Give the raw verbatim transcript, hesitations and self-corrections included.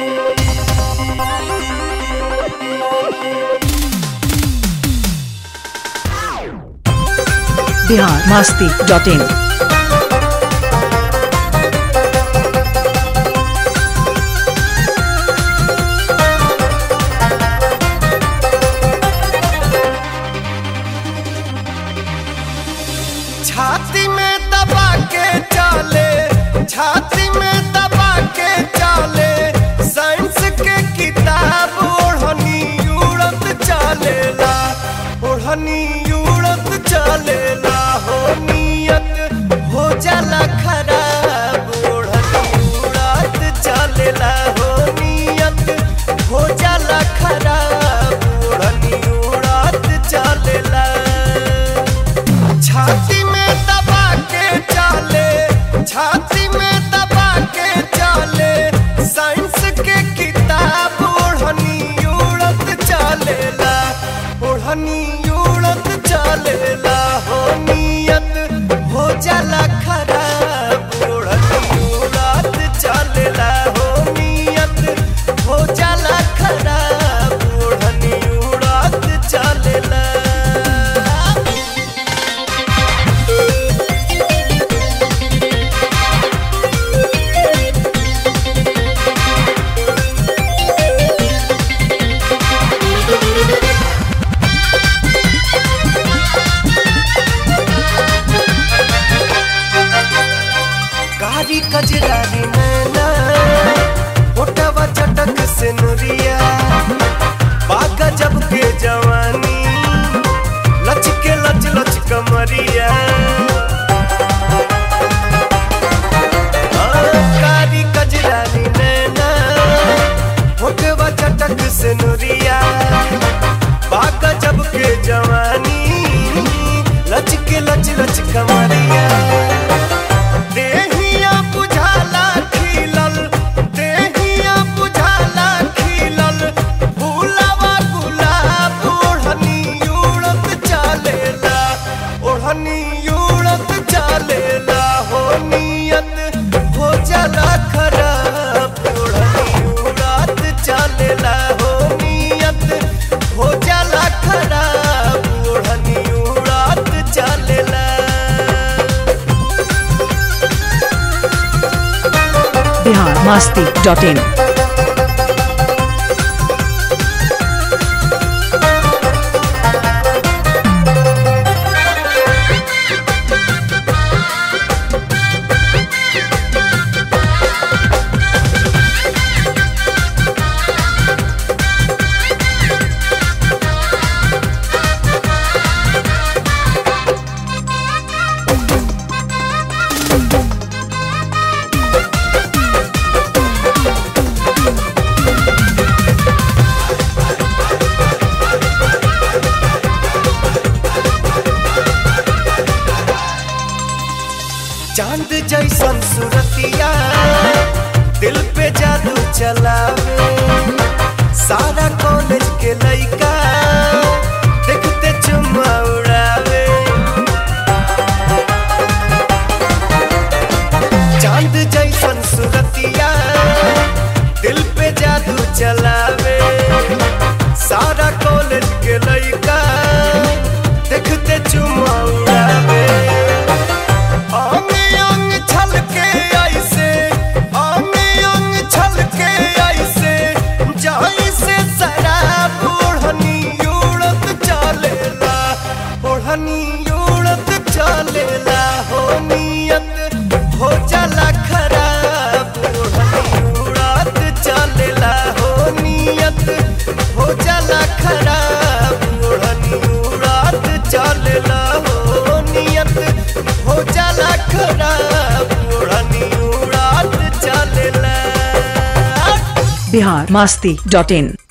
Bihar Masti dot इन। छाती में दबा के चाले, छाती में दबा के चाले, साइंस के किताब ओढ़नी उड़त चलेला, ओढ़नी उड़त चलेला, हो नियत हो जाला खराब, ओढ़नी उड़त चलेला, हो नियत हो जाला खराब, ओढ़नी उड़त चलेला। छाती में दबा के चाले, छाती में दबा के चाले, साइंस के किताब ओढ़नी उड़त चलेला, ओढ़नी उड़त चलेला, हो नियत हो जाला खराब, ओढ़नी उड़त चलेला, हो नियत हो जाला खराब, ओढ़नी उड़त चलेला। कारी कजरारी नैना, होठवा चटक से नुरिया, बागा जब के जवानी, लच के लच लच कमरिया। कारी कजरारी नैना, होठवा चटक से नुरिया, बागा जब के जवानी, लच के लच लच कमरिया। देहिया बुझाला खिलल, देहिया बुझाला खिलल, फूलवा गुलाब ओढ़नी उड़त चलेला, ओढ़नी उड़त चलेला, हो नियत हो जाला खराब, ओढ़नी उड़त चलेला, हो नियत हो जाला खराब, ओढ़नी उड़त चलेला। Bihar Masti dot in. चांद जैसन सूरतिया दिल पे जादू चलावे, सारा कॉलेज के लइका देखते चुम्मा उड़ावे। चांद जैसन सूरतिया दिल पे जादू चलावे, सारा कॉलेज के लइका देखते चुम्मा उड़ावे। उड़त चलेला, हो नियत हो जाला खराब, ओढ़नी उड़त चलेला, हो नियत हो जाला खराब, ओढ़नी उड़त चलेला, हो नियत हो जाला खराब, ओढ़नी उड़त चलेला। बिहार मस्ती डॉट इन।